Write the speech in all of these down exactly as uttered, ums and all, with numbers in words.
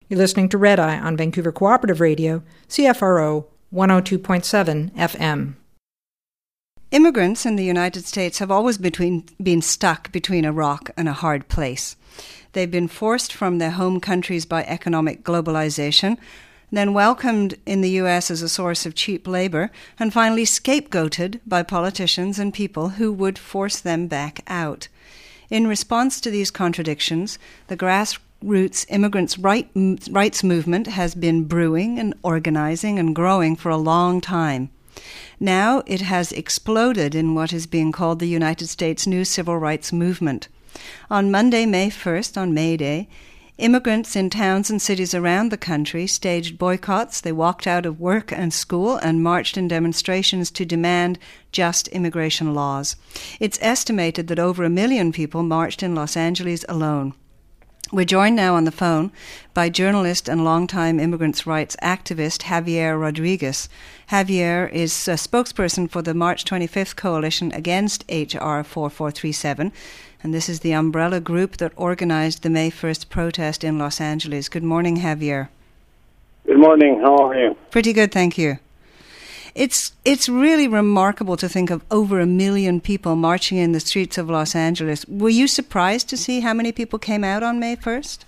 You're listening to Red Eye on Vancouver Cooperative Radio, C F R O one oh two point seven F M. Immigrants in the United States have always between, been stuck between a rock and a hard place. They've been forced from their home countries by economic globalization, then welcomed in the U S as a source of cheap labor, and finally scapegoated by politicians and people who would force them back out. In response to these contradictions, the grassroots immigrants' right, rights movement has been brewing and organizing and growing for a long time. Now it has exploded in what is being called the United States New Civil Rights Movement. On Monday, May first, on May Day, immigrants in towns and cities around the country staged boycotts. They walked out of work and school and marched in demonstrations to demand just immigration laws. It's estimated that over a million people marched in Los Angeles alone. We're joined now on the phone by journalist and longtime immigrants' rights activist Javier Rodriguez. Javier is a spokesperson for the March twenty-fifth Coalition Against H R forty-four thirty-seven, and this is the umbrella group that organized the May first protest in Los Angeles. Good morning, Javier. Good morning. How are you? Pretty good, thank you. It's it's really remarkable to think of over a million people marching in the streets of Los Angeles. Were you surprised to see how many people came out on May first?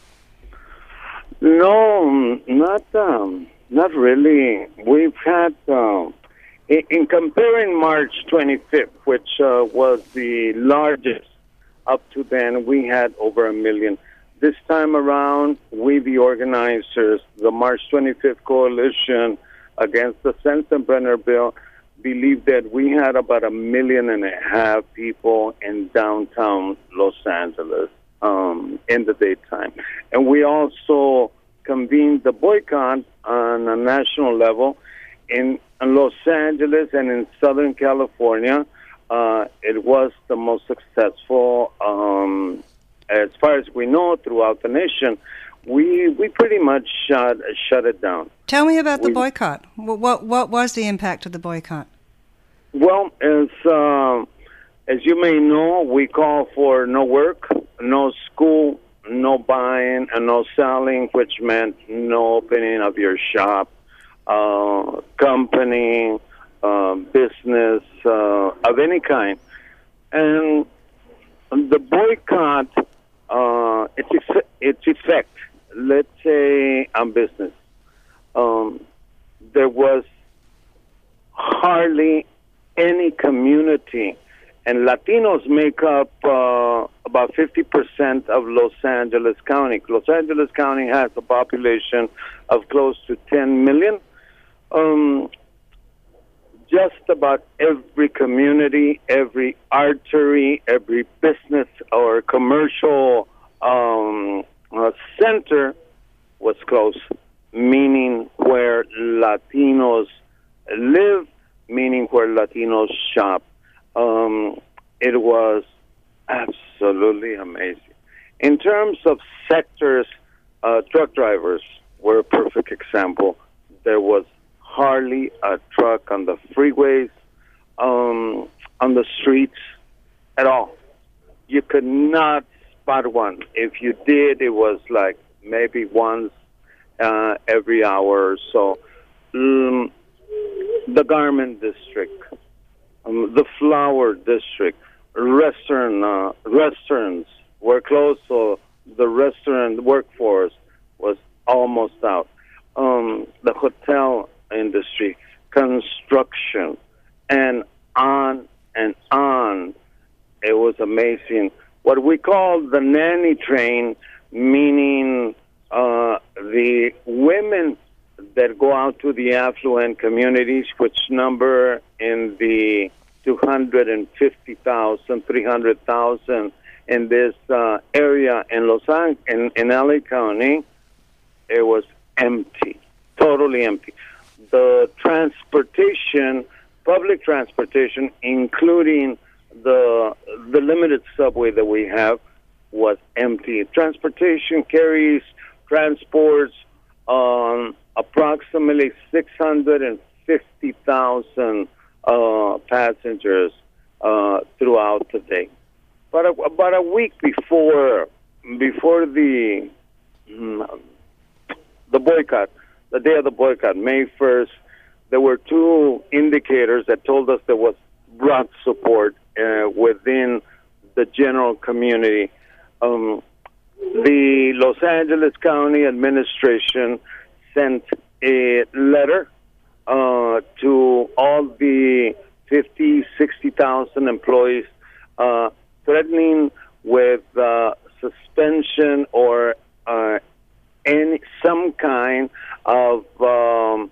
No, not um, not really. We've had, uh, in, in comparing March twenty-fifth, which uh, was the largest up to then, we had over a million. This time around, we, the organizers, the March twenty-fifth Coalition Against the Sensenbrenner Bill, believe that we had about a million and a half people in downtown Los Angeles um, in the daytime. And we also convened the boycott on a national level in, in Los Angeles and in Southern California. Uh, it was the most successful, um, as far as we know, throughout the nation. We we pretty much shut shut it down. Tell me about we, the boycott. What, what what was the impact of the boycott? Well, as uh, as you may know, we call for no work, no school, no buying, and no selling, which meant no opening of your shop, uh, company, uh, business uh, of any kind, and the boycott. Uh, its its effect. Let's say on business, um, there was hardly any community, and Latinos make up uh, about fifty percent of Los Angeles County. Los Angeles County has a population of close to ten million. Um, just about every community, every artery, every business or commercial um, uh, center was closed, meaning where Latinos live, meaning where Latinos shop. Um, it was absolutely amazing. In terms of sectors, uh, truck drivers were a perfect example. There was hardly a truck on the freeways, um, on the streets at all. You could not spot one. If you did, it was like maybe once uh, every hour or so. Um, the garment district, um, the flower district, restaurant uh, restaurants were closed, so the restaurant workforce was almost out. Um, the hotel industry, construction, and on and on. It was amazing. What we call the nanny train, meaning uh, the women that go out to the affluent communities, which number in the two hundred fifty thousand, three hundred thousand in this uh, area in Los Angeles, in, in L A County, it was empty, totally empty. The transportation, public transportation, including the the limited subway that we have, was empty. Transportation carries, transports um, approximately six hundred fifty thousand uh, passengers uh, throughout the day. But a, about a week before before the um, the boycott, the day of the boycott, May first, there were two indicators that told us there was broad support uh, within the general community. Um, the Los Angeles County administration sent a letter uh, to all the fifty, sixty thousand employees uh, threatening with uh, suspension or uh, any some kind of um,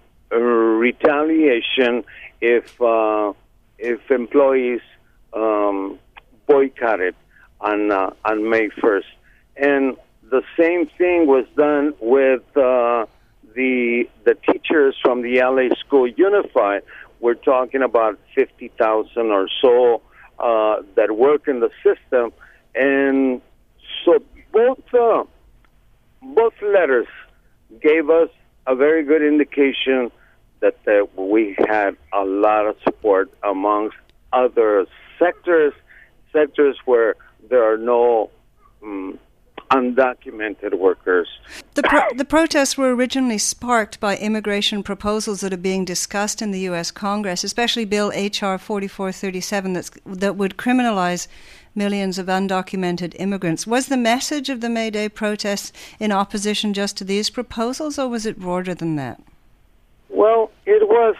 retaliation if uh, if employees um, boycotted on uh, on May first. And the same thing was done with uh, the the teachers from the L A School Unified. We're talking about fifty thousand or so uh, that work in the system, and so both uh, both letters gave us a very good indication that uh, we had a lot of support amongst other sectors, sectors where there are no um, undocumented workers. The, pro- the protests were originally sparked by immigration proposals that are being discussed in the U S Congress, especially Bill H R forty-four thirty-seven that's, that would criminalize millions of undocumented immigrants. Was the message of the May Day protests in opposition just to these proposals, or was it broader than that? Well, it was,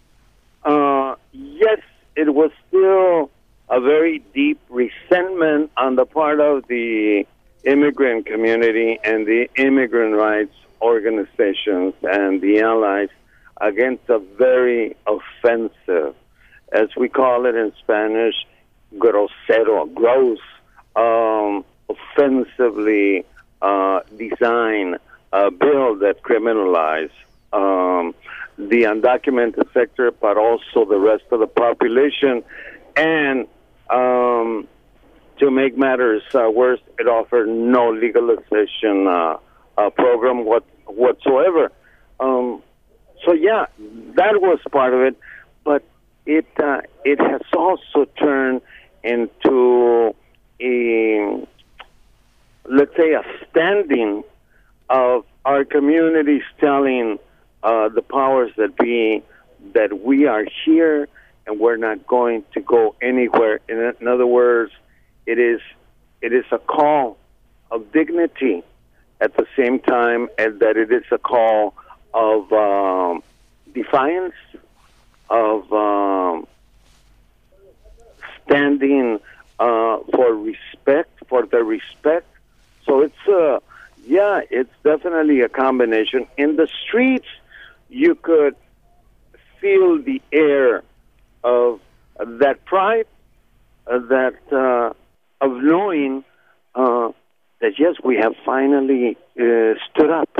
uh, yes, it was still a very deep resentment on the part of the immigrant community and the immigrant rights organizations and the allies against a very offensive, as we call it in Spanish, grosero, gross, um, offensively uh, designed uh, bill that criminalized um, the undocumented sector, but also the rest of the population. And um, to make matters uh, worse, it offered no legalization uh, uh, program what, whatsoever. Um, so yeah, that was part of it, but it uh, it has also turned into a, let's say, a standing of our communities telling uh, the powers that be that we are here and we're not going to go anywhere. In, in other words, it is it is a call of dignity at the same time as that it is a call of um, defiance, of um, standing uh, for respect, for the respect. So it's, uh, yeah, it's definitely a combination. In the streets, you could feel the air of that pride, uh, that uh, of knowing uh, that, yes, we have finally uh, stood up.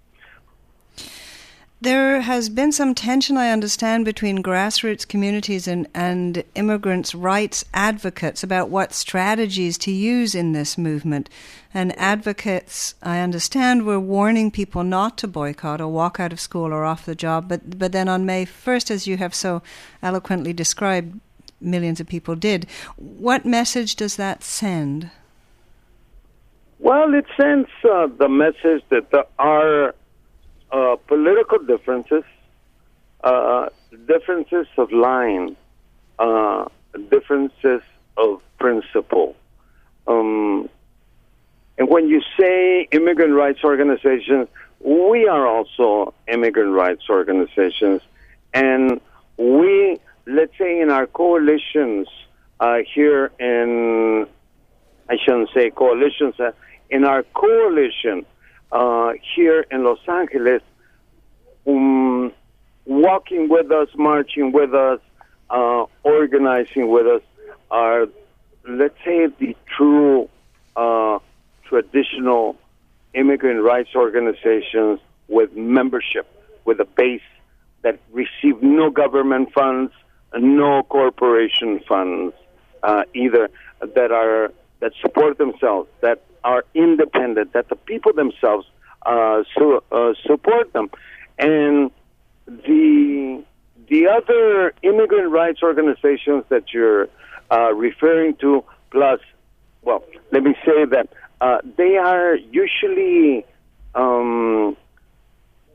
There has been some tension, I understand, between grassroots communities and, and immigrants' rights advocates about what strategies to use in this movement. And advocates, I understand, were warning people not to boycott or walk out of school or off the job. But, but then on May first, as you have so eloquently described, millions of people did. What message does that send? Well, it sends uh, the message that there are Uh, political differences, uh, differences of line, uh, differences of principle. Um, and when you say immigrant rights organizations, we are also immigrant rights organizations. And we, let's say in our coalitions uh, here in, I shouldn't say coalitions, uh, in our coalition, Uh, here in Los Angeles, um, walking with us, marching with us, uh, organizing with us are, let's say, the true uh, traditional immigrant rights organizations with membership, with a base that receive no government funds, no corporation funds uh, either, that are that support themselves, that are independent, that the people themselves uh, su- uh, support them. And the the other immigrant rights organizations that you're uh, referring to, plus, well, let me say that uh, they are usually um,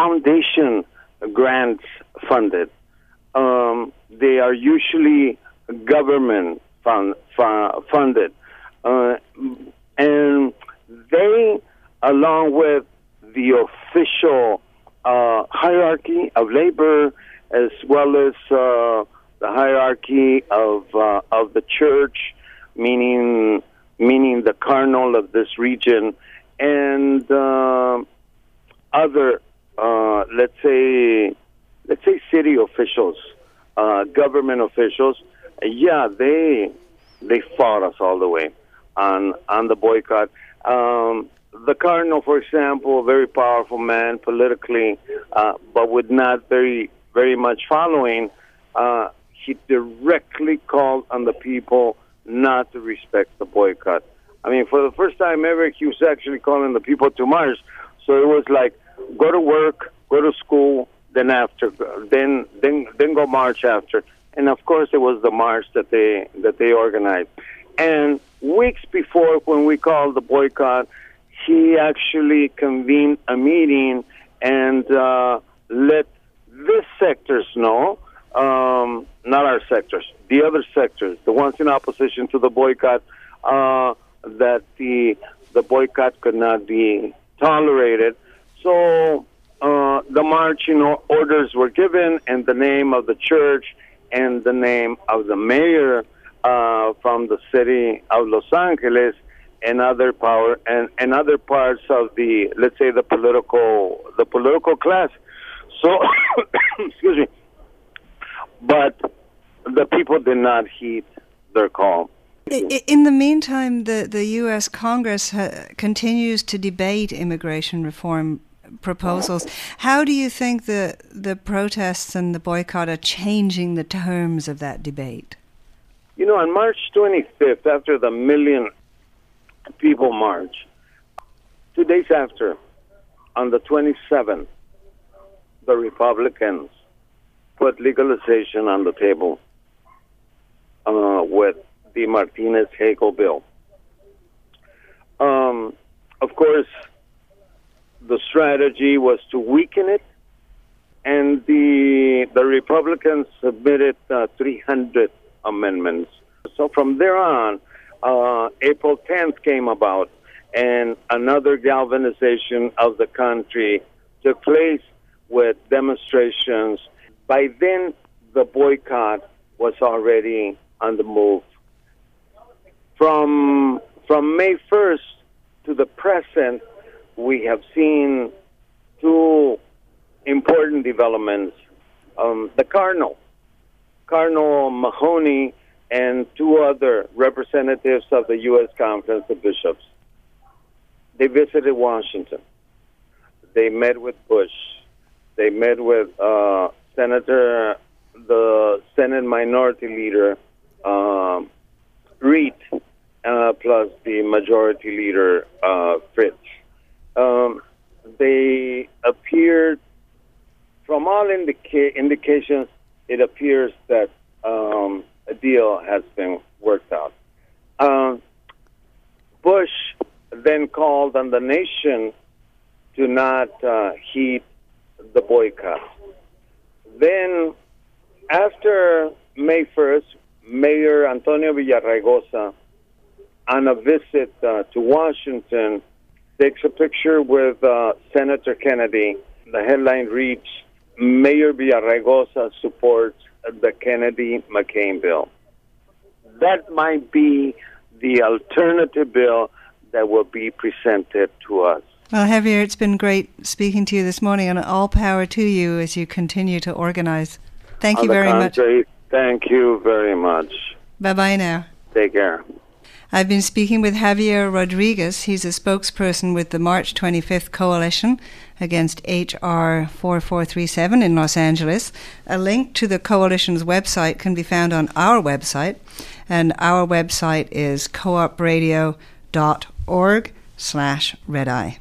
foundation grants funded. Um, they are usually government fund, fu- funded. Uh, and they, along with the official uh, hierarchy of labor, as well as uh, the hierarchy of uh, of the church, meaning meaning the cardinal of this region, and uh, other, uh, let's say, let's say city officials, uh, government officials. Yeah, they they fought us all the way on on the boycott. Um, the cardinal, for example, a very powerful man politically, uh, but with not very very much following. Uh, he directly called on the people not to respect the boycott. I mean, for the first time ever, he was actually calling the people to march. So it was like, go to work, go to school, then after, then then then go march after. And of course, it was the march that they that they organized. And weeks before, when we called the boycott, he actually convened a meeting and uh, let these sectors know, um, not our sectors, the other sectors, the ones in opposition to the boycott, uh, that the the boycott could not be tolerated. So uh, the marching orders were given in the name of the church and the name of the mayor uh, from the city of Los Angeles and other power and, and other parts of the, let's say, the political the political class. So, excuse me, but the people did not heed their call. In the meantime, the, the U S Congress ha- continues to debate immigration reform proposals. How do you think the the protests and the boycott are changing the terms of that debate? You know, on March twenty-fifth, after the million people march, two days after, on the twenty-seventh, the Republicans put legalization on the table uh, with the Martinez-Hagel bill. Um, of course, the strategy was to weaken it, and the the Republicans submitted uh, three hundred amendments. So from there on, uh, April tenth came about, and another galvanization of the country took place with demonstrations. By then, the boycott was already on the move. From from May first to the present, we have seen two important developments. Um, the Cardinal, Cardinal Mahoney, and two other representatives of the U S Conference of Bishops. They visited Washington. They met with Bush. They met with uh, Senator, the Senate Minority Leader, uh, Reid, uh, plus the Majority Leader, uh, Fritz. Um, they appeared, from all indica- indications, it appears that um, a deal has been worked out. Um, Bush then called on the nation to not uh, heed the boycott. Then, after May first, Mayor Antonio Villaraigosa, on a visit uh, to Washington, takes a picture with uh, Senator Kennedy. The headline reads, Mayor Villaraigosa supports the Kennedy-McCain bill. That might be the alternative bill that will be presented to us. Well, Javier, it's been great speaking to you this morning, and all power to you as you continue to organize. Thank On you the very contrary, much. Thank you very much. Bye-bye now. Take care. I've been speaking with Javier Rodriguez. He's a spokesperson with the March twenty-fifth Coalition against H R forty-four thirty-seven in Los Angeles. A link to the Coalition's website can be found on our website, and our website is co op radio dot org slash red eye.